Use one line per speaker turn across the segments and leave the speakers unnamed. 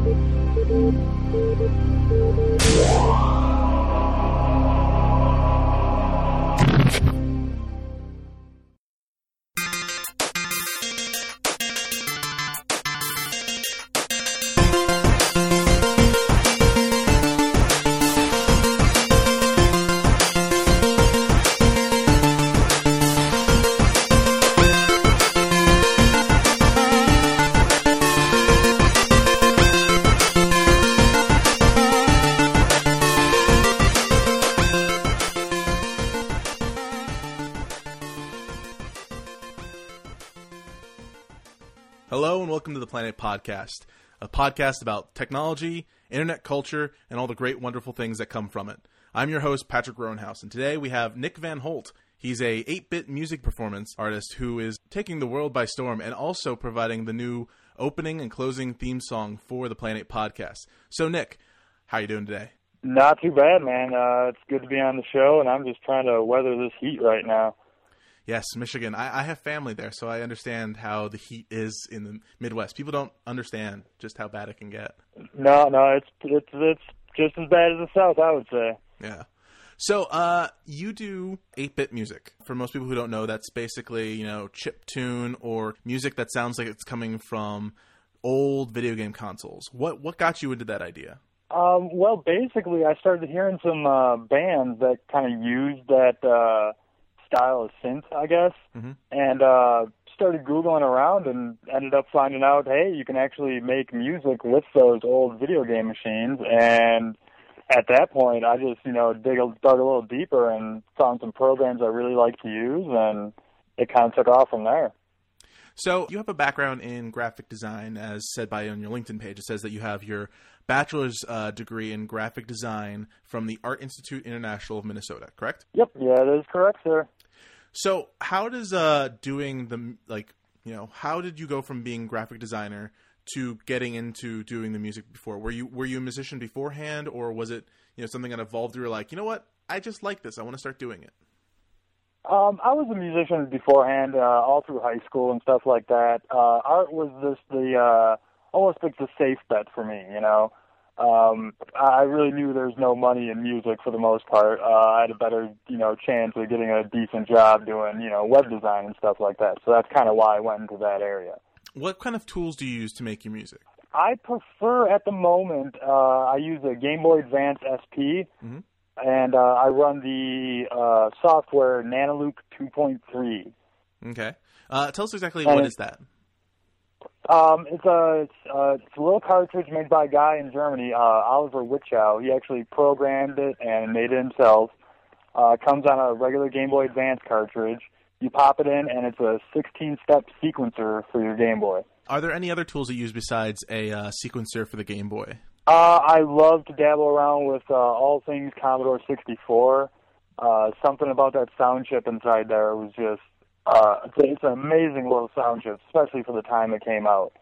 Hello and welcome to the Planet Podcast, a podcast about technology, internet culture, and all the great, wonderful things that come from it. I'm your host, Patrick Roanhouse, and today we have Nick Van Holt. He's a 8-bit music performance artist who is taking the world by storm and also providing the new opening and closing theme song for the Planet Podcast. So, Nick, how are you doing today?
Not too bad, man. It's good to be on the show, and I'm just trying to weather this heat right now.
Yes, Michigan. I have family there, so I understand how the heat is in the Midwest. People don't understand just how bad it can get.
No, it's just as bad as the South, I would say.
Yeah. So, you do 8-bit music. For most people who don't know, that's basically, chiptune or music that sounds like it's coming from old video game consoles. What got you into that idea?
Well, basically, I started hearing some bands that kind of used that style of synth, I guess, and started Googling around and ended up finding out, hey, you can actually make music with those old video game machines. And at that point, I just, dug a little deeper and found some programs I really like to use, and it kind of took off from there.
So you have a background in graphic design, as said by on your LinkedIn page. It says that you have your bachelor's degree in graphic design from the Art Institute International of Minnesota, correct?
Yep, yeah, that is correct, sir.
So how does doing the, how did you go from being graphic designer to getting into doing the music before? Were you a musician beforehand, or was it, something that evolved? You were like, you know what? I just like this. I want to start doing it.
I was a musician beforehand, all through high school and stuff like that. Art was almost like the safe bet for me, I really knew there's no money in music for the most part. I had a better, chance of getting a decent job doing, web design and stuff like that. So that's kind of why I went into that area. What
kind of tools do you use to make your music?
I prefer, at the moment, I use a Game Boy Advance SP, and I run the software Nanook 2.3.
Okay. Tell us exactly what is that?
It's a little cartridge made by a guy in Germany, Oliver Witchow. He actually programmed it and made it himself. It comes on a regular Game Boy Advance cartridge. You pop it in, and it's a 16-step sequencer for your Game Boy.
Are there any other tools you use besides a sequencer for the Game Boy?
I love to dabble around with all things Commodore 64. Something about that sound chip inside there was just... it's an amazing little sound chip, especially for the time it came out.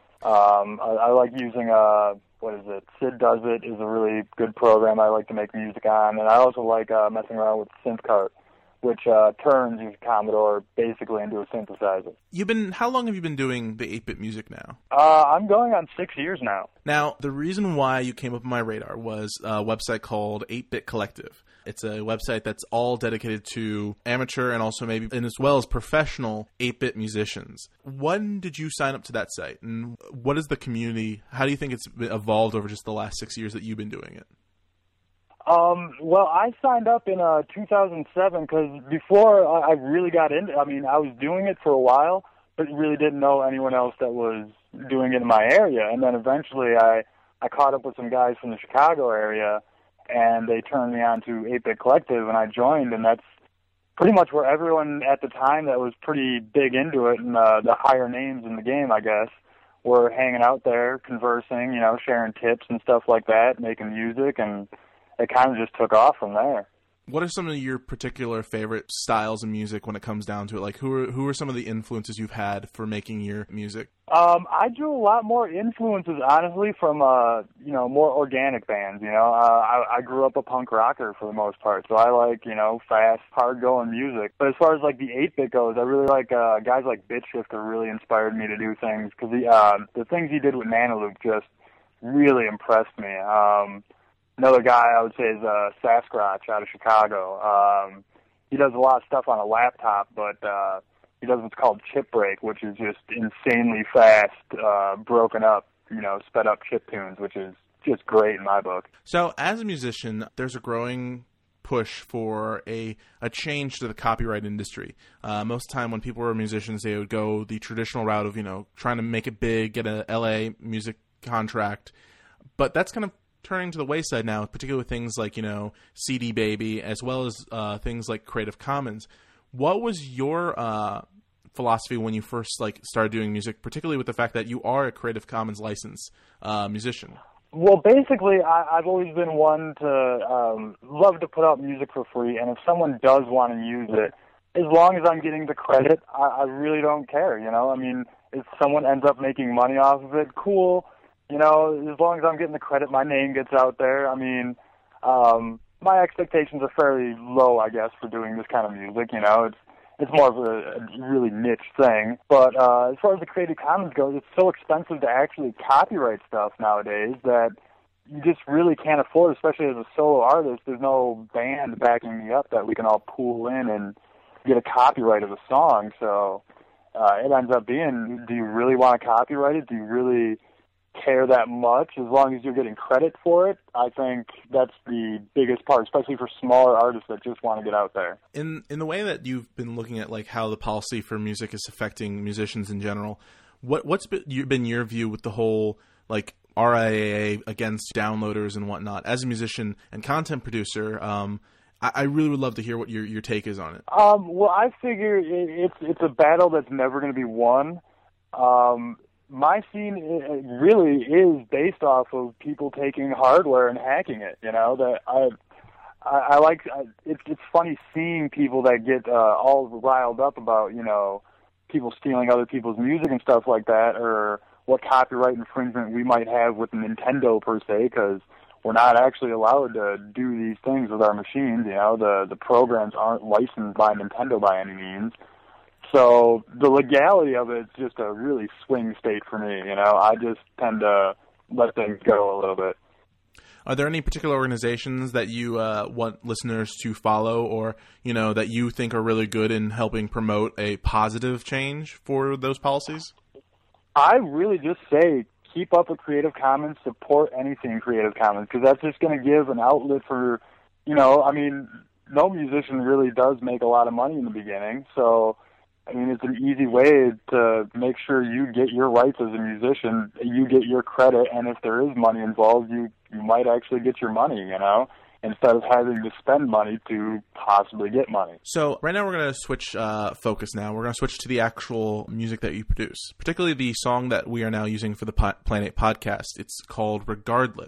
I like using, Sid Does It is a really good program I like to make music on, and I also like messing around with SynthCart, which turns your Commodore basically into a synthesizer.
How long have you been doing the 8-bit music now?
I'm going on 6 years now.
Now, the reason why you came up on my radar was a website called 8-Bit Collective. It's a website that's all dedicated to amateur and also maybe, and as well as professional 8-bit musicians. When did you sign up to that site? And what is the community? How do you think it's evolved over just the last 6 years that you've been doing it?
Well, I signed up in 2007 because before I really got into it, I was doing it for a while, but really didn't know anyone else that was doing it in my area. And then eventually I caught up with some guys from the Chicago area, and they turned me on to 8-Bit Collective, and I joined, and that's pretty much where everyone at the time that was pretty big into it, and the higher names in the game, I guess, were hanging out there, conversing, sharing tips and stuff like that, making music, and it kind of just took off from there.
What are some of your particular favorite styles of music when it comes down to it? Like, who are some of the influences you've had for making your music?
I drew a lot more influences, honestly, from, more organic bands, I grew up a punk rocker for the most part, so I like, fast, hard-going music. But as far as, the 8-bit goes, I really like, guys like BitShifter really inspired me to do things, because the things he did with Nanook just really impressed me. Another guy I would say is Sasquatch out of Chicago. He does a lot of stuff on a laptop, but he does what's called chip break, which is just insanely fast, broken up, sped up chip tunes, which is just great in my book.
So as a musician, there's a growing push for a change to the copyright industry. Most of the time when people were musicians, they would go the traditional route of, trying to make it big, get a LA music contract. But that's kind of turning to the wayside now, particularly with things like, CD Baby, as well as things like Creative Commons. What was your philosophy when you first started doing music, particularly with the fact that you are a Creative Commons licensed musician?
Well, basically, I've always been one to love to put out music for free, and if someone does want to use it, as long as I'm getting the credit, I really don't care, I mean, if someone ends up making money off of it, cool. As long as I'm getting the credit, my name gets out there. I mean, my expectations are fairly low, I guess, for doing this kind of music, It's more of a really niche thing. But as far as the Creative Commons goes, it's so expensive to actually copyright stuff nowadays that you just really can't afford, especially as a solo artist. There's no band backing me up that we can all pool in and get a copyright of a song. So it ends up being, do you really want to copyright it? Do you really care that much? As long as you're getting credit for it, I think that's the biggest part, especially for smaller artists that just want to get out there.
In the way that you've been looking at how the policy for music is affecting musicians in general, what's been your view with the whole RIAA against downloaders and whatnot? As a musician and content producer, I really would love to hear what your take is on it.
Well, I figure it's a battle that's never going to be won. My scene really is based off of people taking hardware and hacking it. That I like. It's funny seeing people that get all riled up about people stealing other people's music and stuff like that, or what copyright infringement we might have with Nintendo per se, because we're not actually allowed to do these things with our machines. The programs aren't licensed by Nintendo by any means. So the legality of it is just a really swing state for me. I just tend to let things go a little bit.
Are there any particular organizations that you want listeners to follow, or that you think are really good in helping promote a positive change for those policies?
I really just say keep up with Creative Commons, support anything Creative Commons, because that's just going to give an outlet for, I mean, no musician really does make a lot of money in the beginning, so I mean, it's an easy way to make sure you get your rights as a musician, you get your credit, and if there is money involved, you might actually get your money, instead of having to spend money to possibly get money.
So right now we're going to switch focus now. We're going to switch to the actual music that you produce, particularly the song that we are now using for the Planet podcast. It's called Regardless.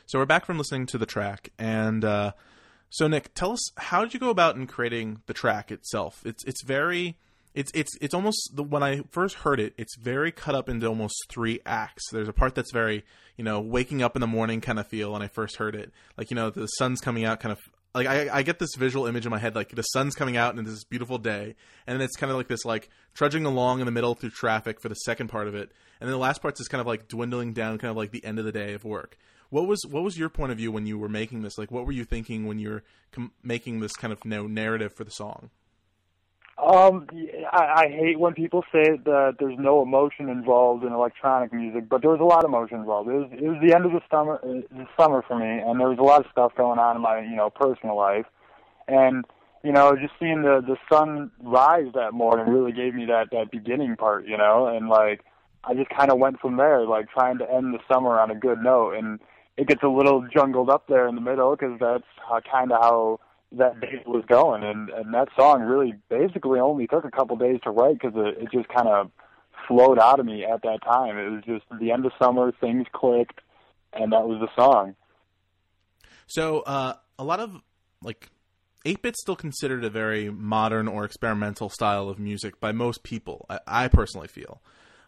So we're back from listening to the track, and so Nick, tell us, how did you go about in creating the track itself? It's almost, when I first heard it, it's very cut up into almost 3 acts. There's a part that's very, waking up in the morning kind of feel when I first heard it. Like, the sun's coming out kind of, like, I get this visual image in my head, like the sun's coming out and this beautiful day. And then it's kind of like this, like, trudging along in the middle through traffic for the second part of it. And then the last part's just kind of like dwindling down, kind of like the end of the day of work. What was your point of view when you were making this? Like, what were you thinking when you were making this kind of narrative for the song?
I hate when people say that there's no emotion involved in electronic music, but there was a lot of emotion involved. It was the end of the summer for me, and there was a lot of stuff going on in my, personal life. And, just seeing the sun rise that morning really gave me that beginning part, and like, I just kind of went from there, like trying to end the summer on a good note. And it gets a little jungled up there in the middle because that's how that day was going, and that song really basically only took a couple days to write because it just kind of flowed out of me at that time. It was just the end of summer, things clicked, and that was the song.
So a lot of, like, 8-bit's still considered a very modern or experimental style of music by most people, I personally feel.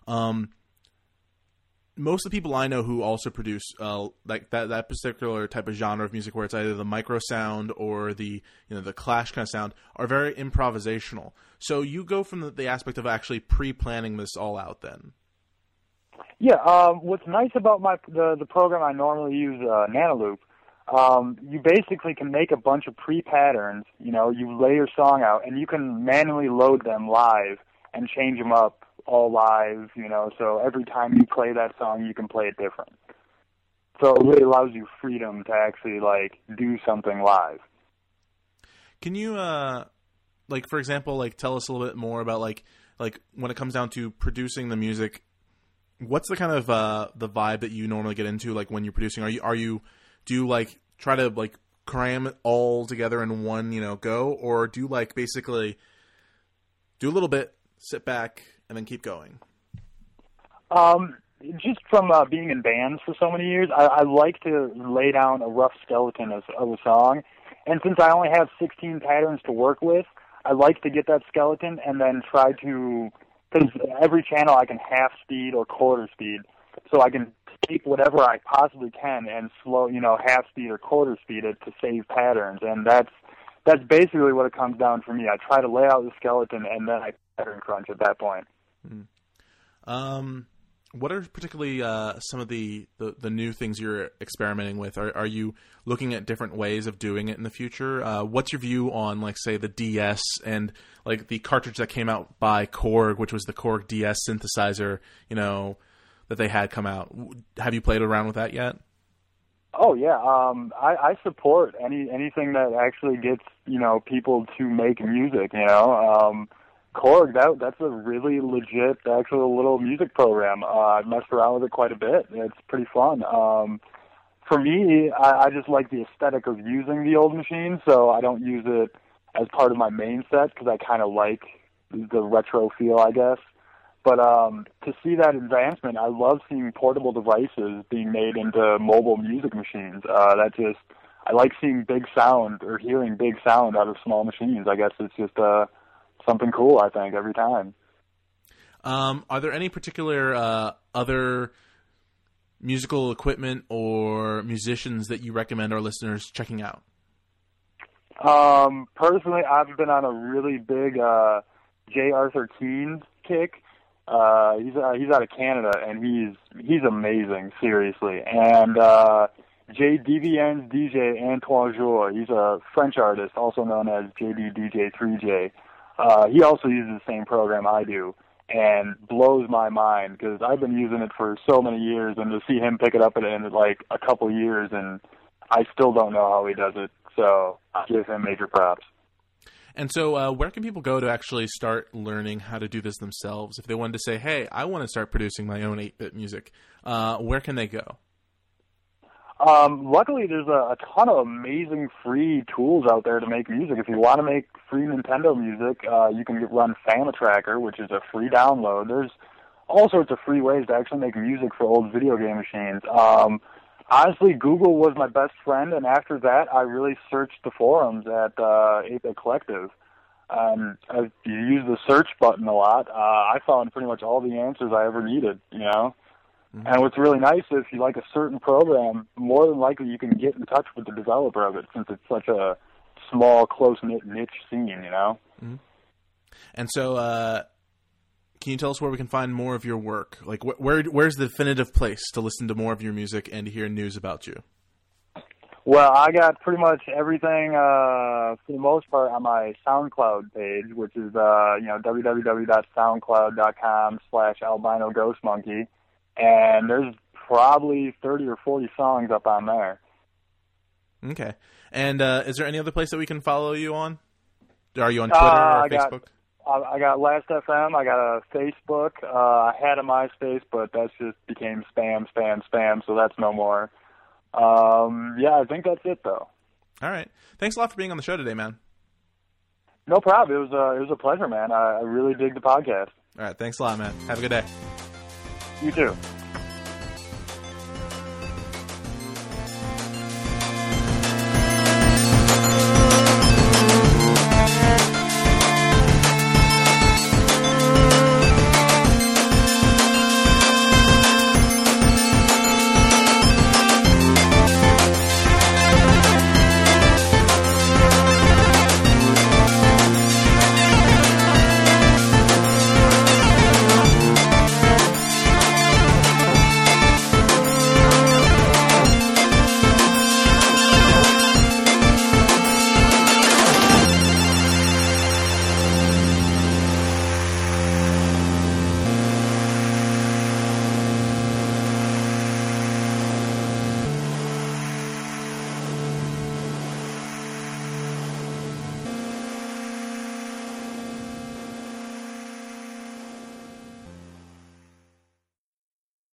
Most of the people I know who also produce like that particular type of genre of music, where it's either the micro sound or the the clash kind of sound, are very improvisational. So you go from the aspect of actually pre-planning this all out then.
Yeah. What's nice about the program I normally use, Nanoloop, you basically can make a bunch of pre-patterns. You lay your song out, and you can manually load them live and change them up all live, so every time you play that song, you can play it different. So it really allows you freedom to actually, like, do something live.
Can you, like, for example, like, tell us a little bit more about, like when it comes down to producing the music, what's the kind of, the vibe that you normally get into, like, when you're producing? Do you, like, try to, like, cram it all together in one, go? Or do you, like, basically do a little bit, sit back, and then keep going?
Just from being in bands for so many years, I like to lay down a rough skeleton of a song. And since I only have 16 patterns to work with, I like to get that skeleton and then try to, because every channel I can half speed or quarter speed, so I can take whatever I possibly can and slow, half speed or quarter speed it to save patterns. And that's basically what it comes down for me. I try to lay out the skeleton and then I pattern crunch at that point.
What are particularly some of the new things you're experimenting with? Are you looking at different ways of doing it in the future? What's your view on, like, say, the DS and, like, the cartridge that came out by Korg, which was the Korg DS synthesizer, that they had come out? Have you played around with that yet?
Oh yeah, I support anything that actually gets people to make music. Korg, that's a really legit actual little music program. I've messed around with it quite a bit. It's pretty fun. For me, I just like the aesthetic of using the old machine, so I don't use it as part of my main set because I kind of like the retro feel, I guess. But to see that advancement, I love seeing portable devices being made into mobile music machines. I like seeing big sound or hearing big sound out of small machines. I guess it's just something cool, I think, every time.
Are there any particular other musical equipment or musicians that you recommend our listeners checking out?
Personally, I've been on a really big J. Arthur Keen kick. He's out of Canada, and he's amazing, seriously. And JDVN's DJ Antoine Jour, he's a French artist, also known as JDDJ3J. He also uses the same program I do, and blows my mind because I've been using it for so many years, and to see him pick it up in like a couple years, and I still don't know how he does it. So I give him major props.
And so where can people go to actually start learning how to do this themselves? If they wanted to say, hey, I want to start producing my own 8-bit music, where can they go?
Luckily, there's a ton of amazing free tools out there to make music. If you want to make free Nintendo music, you can run Famatracker, which is a free download. There's all sorts of free ways to actually make music for old video game machines. Honestly, Google was my best friend, and after that, I really searched the forums at 8-Bit Collective. If you use the search button a lot, I found pretty much all the answers I ever needed, you know? Mm-hmm. And what's really nice is if you like a certain program, more than likely you can get in touch with the developer of it, since it's such a small, close-knit niche scene, you know?
Mm-hmm. And so, can you tell us where we can find more of your work? Like, where's the definitive place to listen to more of your music and to hear news about you?
Well, I got pretty much everything, for the most part, on my SoundCloud page, which is, www.soundcloud.com/albinoghostmonkey. And there's probably 30 or 40 songs up on there.
Okay. And is there any other place that we can follow you on? Are you on Twitter or Facebook?
I got Last.fm. I got a Facebook. I had a MySpace, but that just became spam, so that's no more. Yeah, I think that's it, though.
All right. Thanks a lot for being on the show today, man.
No problem. It was a pleasure, man. I really dig the podcast.
All right. Thanks a lot, man. Have a good day.
You too.